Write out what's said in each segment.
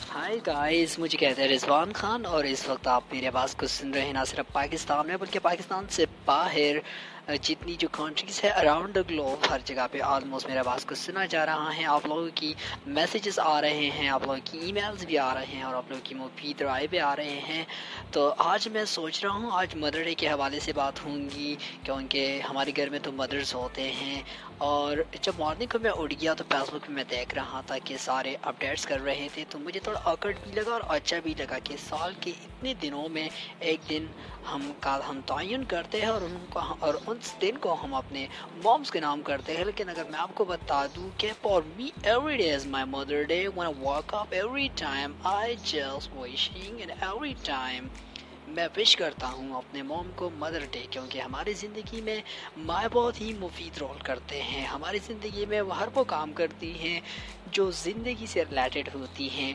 Hi guys, मुझे कहते हैं रिजवान खान और इस वक्त आप मेरी आवाज़ को सुन रहे हैं ना सिर्फ पाकिस्तान में बल्कि पाकिस्तान से बाहर जितनी जो कंट्रीज़ है अराउंड द ग्लोब, हर जगह पे ऑलमोस्ट मेरी आवाज़ को सुना जा रहा है। आप लोगों की मैसेजेस आ रहे हैं, आप लोगों की ईमेल्स भी आ रहे हैं और आप लोगों की मुफीद राय भी आ रहे हैं। तो आज मैं सोच रहा हूँ आज मदर डे के हवाले से बात होंगी, क्योंकि हमारे घर में तो मदर्स होते हैं। और जब मॉर्निंग को मैं उठ गया तो फेसबुक पे मैं देख रहा था कि सारे अपडेट्स कर रहे थे, तो मुझे थोड़ा ऑकवर्ड भी लगा और अच्छा भी लगा कि साल के इतने दिनों में एक दिन हम तयन करते हैं और उस दिन को हम अपने मॉम्स के नाम करते हैं। लेकिन अगर मैं आपको बता दूं कि for me every day is my mother day, when I walk up every time I just wishing and every time मैं विश करता हूँ अपने मॉम को मदर डे, क्योंकि हमारी ज़िंदगी में माँ बहुत ही मुफीद रोल करते हैं। हमारी ज़िंदगी में वो हर वो काम करती हैं जो ज़िंदगी से रिलेटेड होती हैं,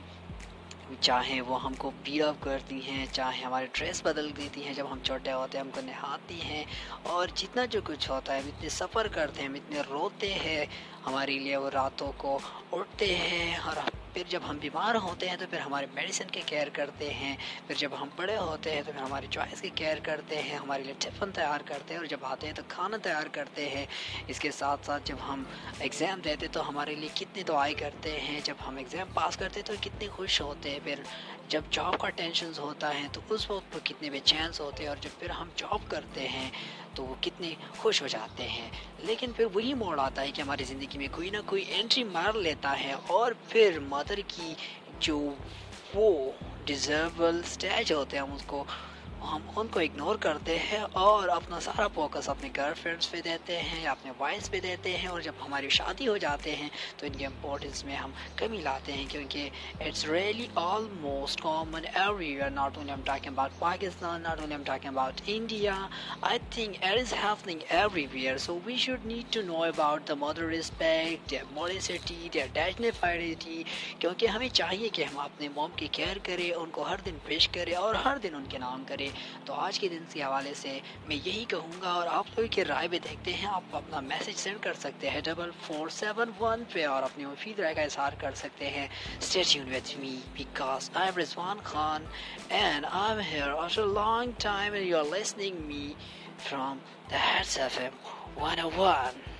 चाहे वो हमको पीड अप करती हैं, चाहे हमारी ड्रेस बदल देती हैं जब हम छोटे होते हैं, हमको नहाती हैं, और जितना जो कुछ होता है हम इतने सफ़र करते हैं, हम इतने रोते हैं हमारे लिए, वो रातों को उठते हैं। और फिर जब हम बीमार होते हैं तो फिर हमारे मेडिसिन की केयर करते हैं, फिर जब हम बड़े होते हैं तो फिर हमारी चॉइस की केयर करते हैं, हमारे लिए टिफ़िन तैयार करते हैं, और जब आते हैं तो खाना तैयार करते हैं। इसके साथ साथ जब हम एग्ज़ाम देते तो हमारे लिए कितनी दुआएं करते हैं, जब हम एग्ज़ाम पास करते तो कितने खुश होते हैं। फिर जब जॉब का टेंशन होता है तो उस वक्त पर कितने बेचैन होते हैं, और जब फिर हम जॉब करते हैं तो वो कितने खुश हो जाते हैं। लेकिन फिर वही मोड़ आता है कि हमारी ज़िंदगी में कोई ना कोई एंट्री मार लेता है, और फिर मदर की जो वो डिज़र्वल स्टेज होते हैं हम उनको इग्नोर करते हैं और अपना सारा फोकस अपने गर्लफ्रेंड्स पे देते हैं या अपने वाइफ्स पे देते हैं। और जब हमारी शादी हो जाते हैं तो इनके इम्पोर्टेंस में हम कमी लाते हैं, क्योंकि it's really almost common everywhere, not only I am talking about Pakistan, not only I am talking about India, I think it is happening everywhere. So we should need to know about the mother respect, their modesty, their dignifidity, क्योंकि हमें चाहिए कि हम अपने mom की care करें, उनको हर दिन पेश करें और हर दिन उनके नाम करें। तो आज के दिन के हवाले से मैं यही कहूँगा, और आप लोगों की राय भी देखते हैं। आप अपना मैसेज सेंड कर सकते हैं 4471 पे और अपनी मुफीद राय का इजहार कर सकते हैं। Stay tuned with me because I'm Rizwan Khan and I'm here after a long time and you're listening me from the Heads FM 101.